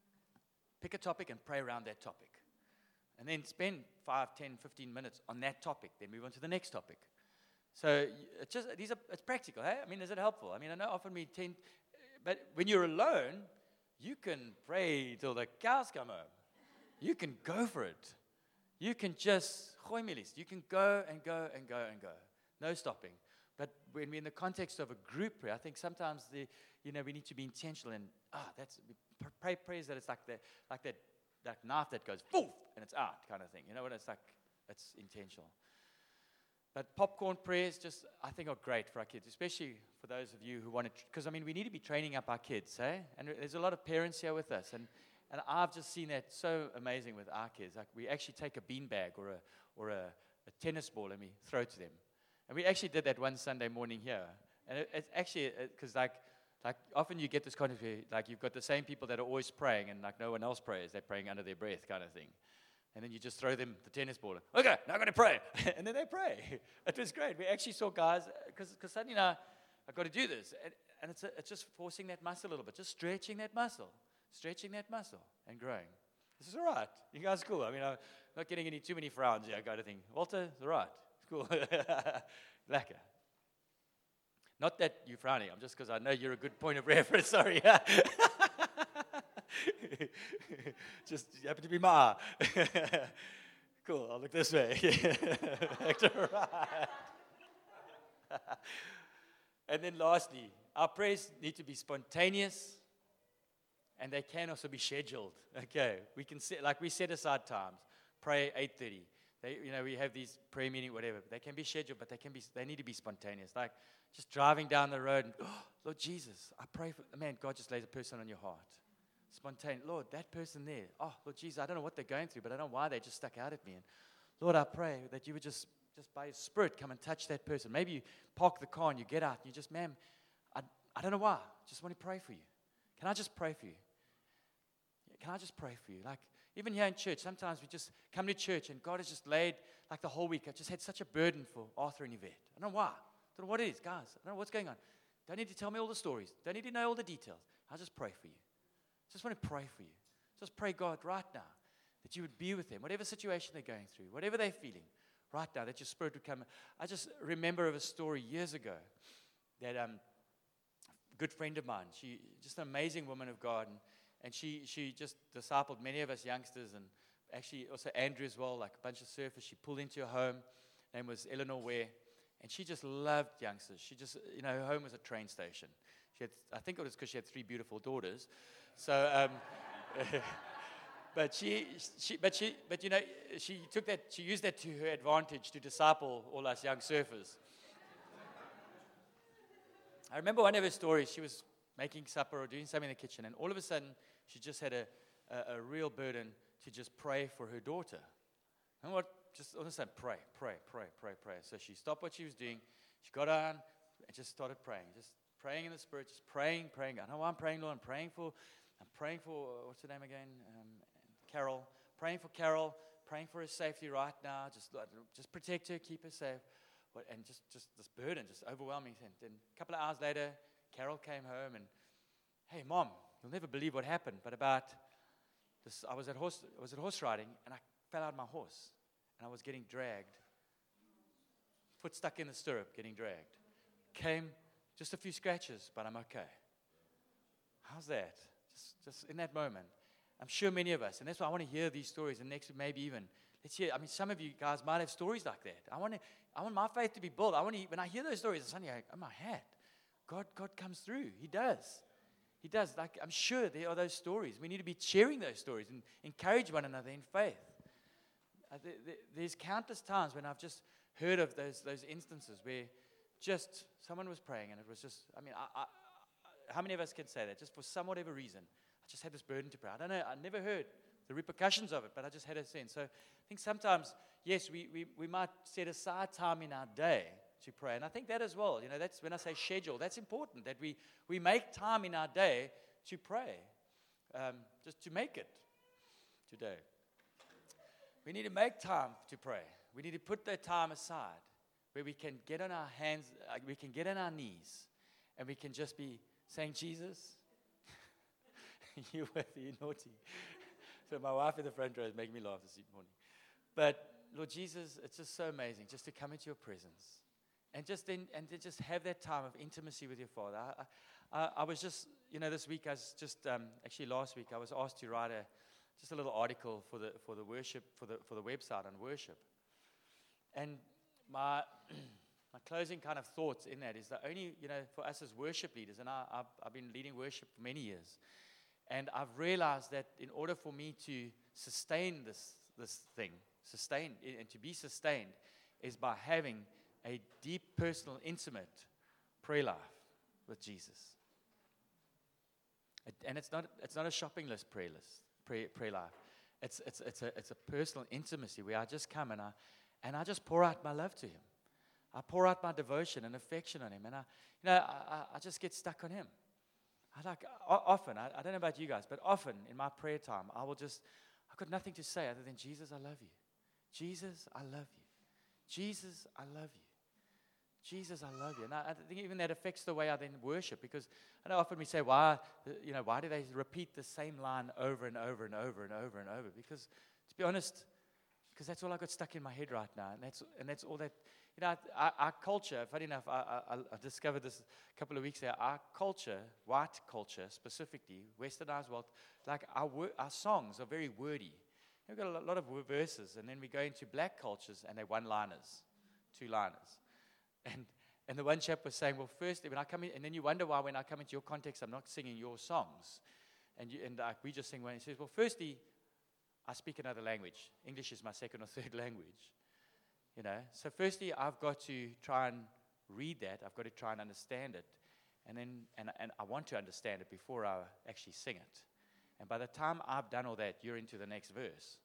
pick a topic and pray around that topic. And then spend five, ten, fifteen minutes on that topic. Then move on to the next topic. So it's just these are it's practical, hey? I mean, is it helpful? I mean, I know often we tend, but when you're alone, you can pray till the cows come home. You can go for it. You can just, gooi mielies, you can go and go and go and go. No stopping. But when we're in the context of a group prayer, I think sometimes the, you know, we need to be intentional and, ah, that's, pray prayers that it's like that, like that, that knife that goes, poof, and it's out kind of thing. You know what it's like? It's intentional. But popcorn prayers just, I think, are great for our kids, especially for those of you who want to, because, I mean, we need to be training up our kids, eh? And there's a lot of parents here with us, and, and I've just seen that so amazing with our kids. Like, we actually take a beanbag or a, or a, a tennis ball and we throw to them. And we actually did that one Sunday morning here. And it, it's actually, because, like, like, often you get this kind of, like, you've got the same people that are always praying, and, like, no one else prays. They're praying under their breath kind of thing. And then you just throw them the tennis ball. Okay, now I'm going to pray. And then they pray. It was great. We actually saw guys, because suddenly, you know, I've got to do this. And, and it's, a, it's just forcing that muscle a little bit, just stretching that muscle, stretching that muscle and growing. This is all right. You guys are cool. I mean, I'm not getting any too many frowns here, kind of thing. Walter, it's all right. It's cool. Lekker. Not that you're frowning. I'm just because I know you're a good point of reference. Sorry. Just you happen to be my cool, I'll look this way. Back to right. And then lastly, our prayers need to be spontaneous and they can also be scheduled. Okay. We can set like we set aside times. Pray eight thirty. They you know, we have these prayer meeting, whatever. They can be scheduled, but they can be they need to be spontaneous. Like just driving down the road and oh, Lord Jesus, I pray for man, God just lays a person on your heart. Spontaneous. Lord, that person there. Oh, Lord Jesus, I don't know what they're going through, but I don't know why they just stuck out at me. And Lord, I pray that you would just, just by your Spirit, come and touch that person. Maybe you park the car and you get out and you just, ma'am, I, I don't know why. I just want to pray for you. Can I just pray for you? Can I just pray for you? Like, even here in church, sometimes we just come to church and God has just laid, like the whole week, I just had such a burden for Arthur and Yvette. I don't know why. I don't know what it is, guys. I don't know what's going on. Don't need to tell me all the stories. Don't need to know all the details. I'll just pray for you. Just want to pray for you. Just pray, God, right now, that you would be with them, whatever situation they're going through, whatever they're feeling, right now, that your Spirit would come. I just remember of a story years ago that um, a good friend of mine, she just an amazing woman of God, and, and she, she just discipled many of us youngsters, and actually also Andrew as well, like a bunch of surfers. She pulled into her home. Her name was Eleanor Ware, and she just loved youngsters. She just, you know, her home was a train station. She had, I think it was because she had three beautiful daughters. So, um, but she, she, but she, but you know, she took that, she used that to her advantage to disciple all us young surfers. I remember one of her stories. She was making supper or doing something in the kitchen, and all of a sudden, she just had a, a, a real burden to just pray for her daughter. And what? Just all of a sudden, pray, pray, pray, pray, pray. So she stopped what she was doing. She got on and just started praying, just praying in the Spirit, just praying, praying. I know why I'm praying, Lord. I'm praying for. I'm praying for, what's her name again? Um, Carol. Praying for Carol. Praying for her safety right now. Just just protect her, keep her safe. And just, just this burden, just overwhelming. And then a couple of hours later, Carol came home and, hey, Mom, you'll never believe what happened. But about this, I was at horse, I was at horse riding, and I fell out of my horse. And I was getting dragged. Foot stuck in the stirrup, getting dragged. Came, just a few scratches, but I'm okay. How's that? Just, just in that moment. I'm sure many of us, and that's why I want to hear these stories, and next week maybe even, let's hear, I mean, some of you guys might have stories like that. I want to, I want my faith to be built. I want to, when I hear those stories, I'm suddenly like, oh my hat, God, God comes through. He does. He does. Like, I'm sure there are those stories. We need to be sharing those stories and encourage one another in faith. Uh, th- th- there's countless times when I've just heard of those those instances where just someone was praying and it was just, I mean, I, I, how many of us can say that? Just for some whatever reason, I just had this burden to pray. I don't know, I never heard the repercussions of it, but I just had a sense. So I think sometimes, yes, we, we, we might set aside time in our day to pray. And I think that as well, you know, that's when I say schedule, that's important, that we, we make time in our day to pray, um, just to make it today. We need to make time to pray. We need to put that time aside where we can get on our hands, uh, we can get on our knees, and we can just be saying, Jesus, you were you naughty. So my wife in the front row is making me laugh this morning. But Lord Jesus, it's just so amazing just to come into your presence and just then and to just have that time of intimacy with your Father. I, I, I was just, you know, this week I was just um, actually last week I was asked to write a just a little article for the for the worship for the for the website on worship. And my my closing kind of thoughts in that is that only, you know, for us as worship leaders, and I, I've, I've been leading worship for many years, and I've realized that in order for me to sustain this this thing, sustain and to be sustained, is by having a deep, personal, intimate prayer life with Jesus. It, and it's not it's not a shopping list prayer list prayer, prayer life. It's it's it's a it's a personal intimacy where I just come and I and I just pour out my love to Him. I pour out my devotion and affection on Him, and I you know I, I just get stuck on Him. I like often I, I don't know about you guys, but often in my prayer time I will just I've got nothing to say other than Jesus, I love you. Jesus, I love you. Jesus, I love you. Jesus, I love you. And I, I think even that affects the way I then worship, because I know often we say, why, you know, why do they repeat the same line over and over and over and over and over? Because, to be honest, because that's all I got stuck in my head right now, and that's and that's all that, you know, our, our culture. Funny enough, I, I, I discovered this a couple of weeks ago. Our culture, white culture specifically, westernized world, like our our songs are very wordy. We've got a lot of verses, and then we go into black cultures, and they're one-liners, two-liners. And and the one chap was saying, well, firstly, when I come in, and then you wonder why when I come into your context, I'm not singing your songs. And you, and like we just sing one. He says, well, firstly, I speak another language. English is my second or third language. You know, so firstly, I've got to try and read that. I've got to try and understand it. And then, and, and I want to understand it before I actually sing it. And by the time I've done all that, you're into the next verse.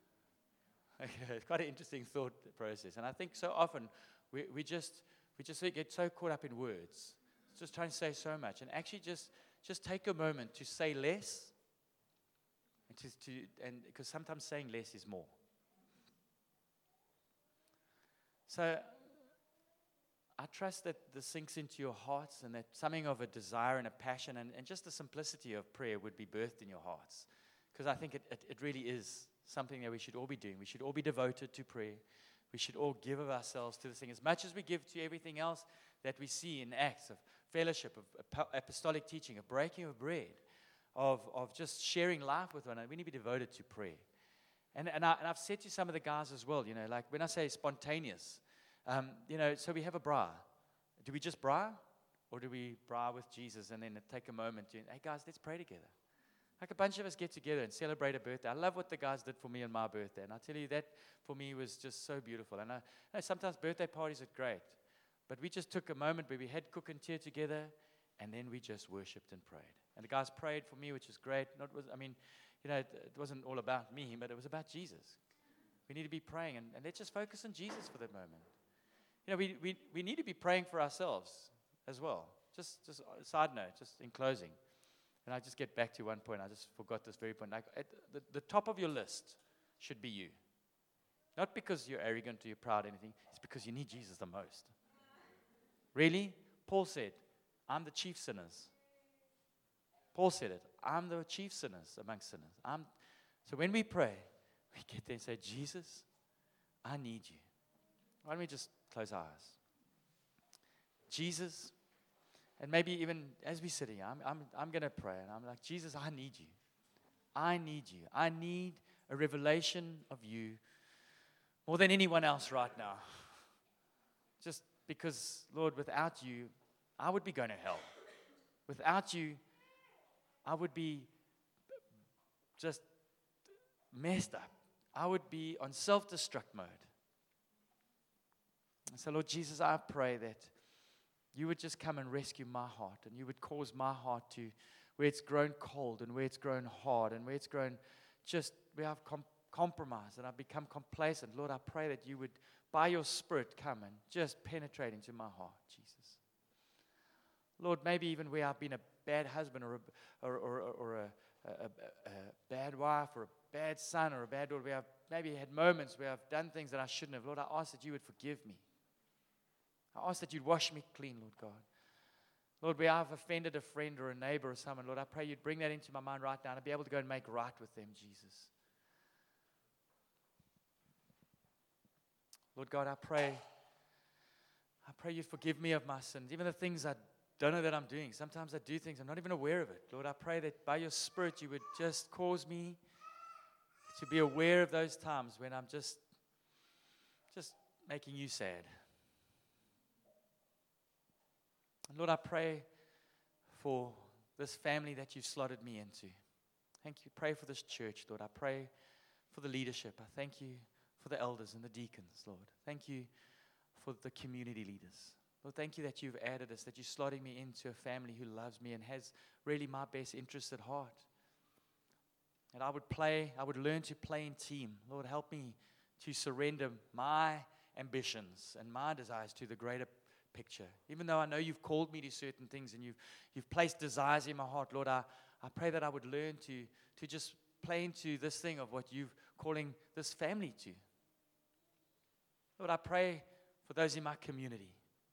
It's quite an interesting thought process. And I think so often we, we just we just get so caught up in words, just trying to say so much, and actually just just take a moment to say less, and to, to and because sometimes saying less is more. So I trust that this sinks into your hearts, and that something of a desire and a passion and, and just the simplicity of prayer would be birthed in your hearts. Because I think it, it, it really is something that we should all be doing. We should all be devoted to prayer. We should all give of ourselves to this thing. As much as we give to everything else that we see in Acts of fellowship, of apostolic teaching, of breaking of bread, of, of just sharing life with one another, we need to be devoted to prayer. And, and, I, and I've said to some of the guys as well, you know, like when I say spontaneous, um, you know, so we have a bra. Do we just bra? Or do we bra with Jesus and then take a moment to, hey guys, let's pray together. Like a bunch of us get together and celebrate a birthday. I love what the guys did for me on my birthday. And I tell you, that for me was just so beautiful. And I, you know, sometimes birthday parties are great. But we just took a moment where we had cook and tear together, and then we just worshipped and prayed. And the guys prayed for me, which was great. Not was, I mean, you know, it, it wasn't all about me, but it was about Jesus. We need to be praying, and, and let's just focus on Jesus for that moment. You know, we, we, we need to be praying for ourselves as well. Just, just a side note, just in closing. And I just get back to one point. I just forgot this very point. Like at the, the top of your list should be you. Not because you're arrogant or you're proud or anything. It's because you need Jesus the most. Really? Paul said, I'm the chief sinners. Paul said it. I'm the chief sinners amongst sinners. I'm, so when we pray, we get there and say, Jesus, I need you. Why don't we just close our eyes? Jesus, and maybe even as we sit here, I'm, I'm, I'm going to pray. And I'm like, Jesus, I need you. I need you. I need a revelation of you more than anyone else right now. Just because, Lord, without you, I would be going to hell. Without you, I would be just messed up. I would be on self-destruct mode. And so, Lord Jesus, I pray that you would just come and rescue my heart, and you would cause my heart to, where it's grown cold and where it's grown hard and where it's grown just, where I've com- compromised and I've become complacent. Lord, I pray that you would, by your Spirit, come and just penetrate into my heart, Jesus. Lord, maybe even where I've been a bad husband or a, or, or, or a, a, a, a bad wife or a bad son or a bad daughter, where I've maybe had moments where I've done things that I shouldn't have. Lord, I ask that you would forgive me. I ask that you'd wash me clean, Lord God. Lord, where I've offended a friend or a neighbor or someone, Lord, I pray you'd bring that into my mind right now and I'd be able to go and make right with them, Jesus. Lord God, I pray, I pray you'd forgive me of my sins, even the things I don't know that I'm doing. Sometimes I do things, I'm not even aware of it. Lord, I pray that by your Spirit you would just cause me to be aware of those times when I'm just, just making you sad. And Lord, I pray for this family that you've slotted me into. Thank you. Pray for this church, Lord. I pray for the leadership. I thank you for the elders and the deacons, Lord. Thank you for the community leaders. Lord, thank you that you've added us, that you're slotting me into a family who loves me and has really my best interests at heart. And I would play, I would learn to play in team. Lord, help me to surrender my ambitions and my desires to the greater picture. Even though I know you've called me to certain things and you've, you've placed desires in my heart, Lord, I, I pray that I would learn to, to just play into this thing of what you're calling this family to. Lord, I pray for those in my community.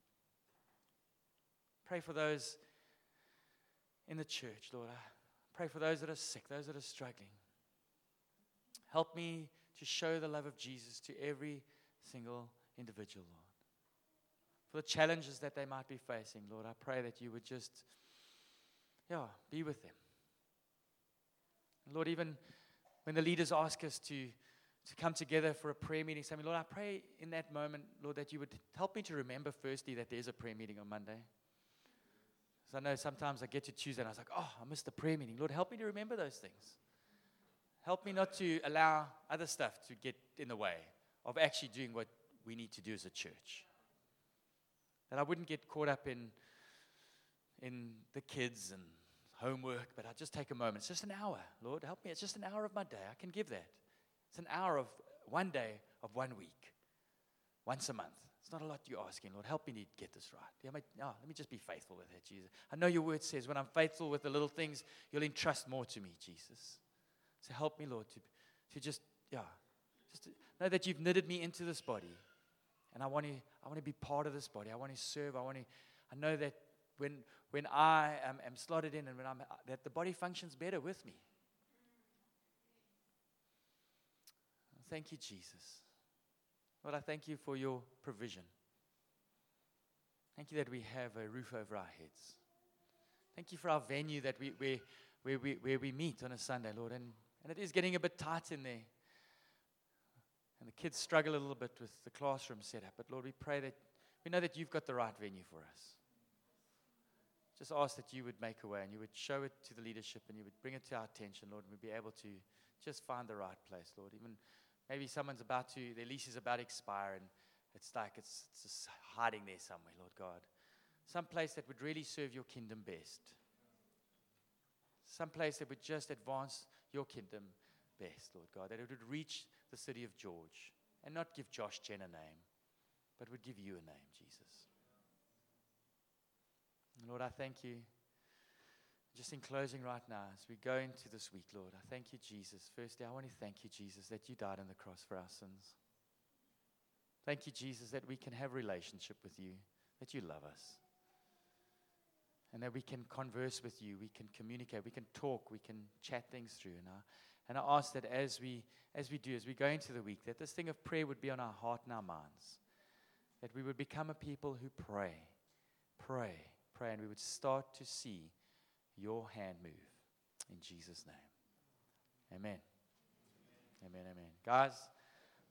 Pray for those in the church, Lord. I pray for those that are sick, those that are struggling. Help me to show the love of Jesus to every single individual, Lord. For the challenges that they might be facing, Lord, I pray that you would just, yeah, be with them. Lord, even when the leaders ask us to, to come together for a prayer meeting, say, Lord, I pray in that moment, Lord, that you would help me to remember firstly that there's a prayer meeting on Monday. Because I know sometimes I get to Tuesday and I was like, oh, I missed the prayer meeting. Lord, help me to remember those things. Help me not to allow other stuff to get in the way of actually doing what we need to do as a church. That I wouldn't get caught up in, in the kids and homework, but I'd just take a moment. It's just an hour, Lord, help me. It's just an hour of my day. I can give that. It's an hour of one day of one week, once a month. It's not a lot you're asking, Lord. Help me to get this right. Yeah, my, oh, let me just be faithful with it, Jesus. I know your word says when I'm faithful with the little things, you'll entrust more to me, Jesus. So help me, Lord, to, to just, yeah, just to know that you've knitted me into this body. And I want to I want to be part of this body. I want to serve. I want to, I know that when when I am, am slotted in and when I'm, that the body functions better with me. Thank you, Jesus. Lord, I thank you for your provision. Thank you that we have a roof over our heads. Thank you for our venue that we where, where, we, where we meet on a Sunday, Lord. And, and it is getting a bit tight in there. And the kids struggle a little bit with the classroom setup. But Lord, we pray that, we know that you've got the right venue for us. Just ask that you would make a way and you would show it to the leadership and you would bring it to our attention, Lord, and we'd be able to just find the right place, Lord. Even maybe someone's about to, their lease is about to expire and it's like it's, it's just hiding there somewhere, Lord God. Some place that would really serve your kingdom best. Some place that would just advance your kingdom best, Lord God. That it would reach the city of George and not give Josh Chen a name, but would give you a name, Jesus. And Lord, I thank you. Just in closing right now, as we go into this week, Lord, I thank you, Jesus. Firstly, I want to thank you, Jesus, that you died on the cross for our sins. Thank you, Jesus, that we can have a relationship with you, that you love us, and that we can converse with you, we can communicate, we can talk, we can chat things through. And I, and I ask that as we, as we do, as we go into the week, that this thing of prayer would be on our heart and our minds, that we would become a people who pray, pray, pray, and we would start to see your hand move in Jesus' name. Amen. Amen, amen. Guys,